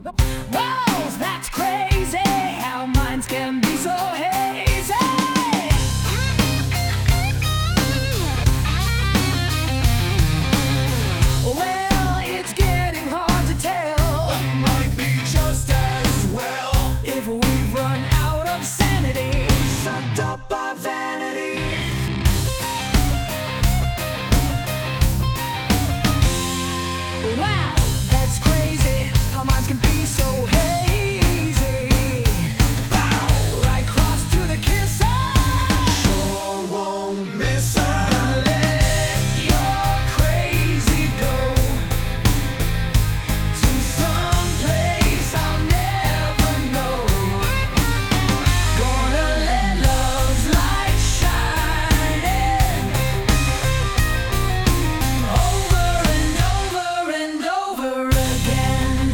Whoa, that's crazy, how minds can be so hazy. Well, it's getting hard to tell. It might be just as well If we've run out of sanity, sucked up by vanity. wow, that's crazy, how minds can be so hazy. Bow, right cross to the kisser. Sure won't miss her. Let your crazy go to some place I'll never know. Gonna let love's light shine over and over and over again.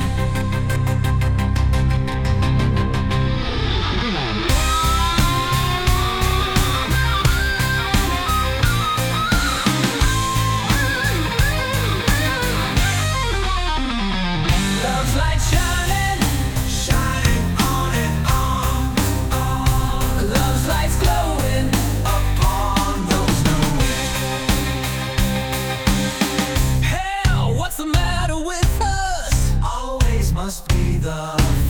Love's light shining, Shining on and on love's light's glowing. upon those notes. Hell, what's the matter with us? Always must be the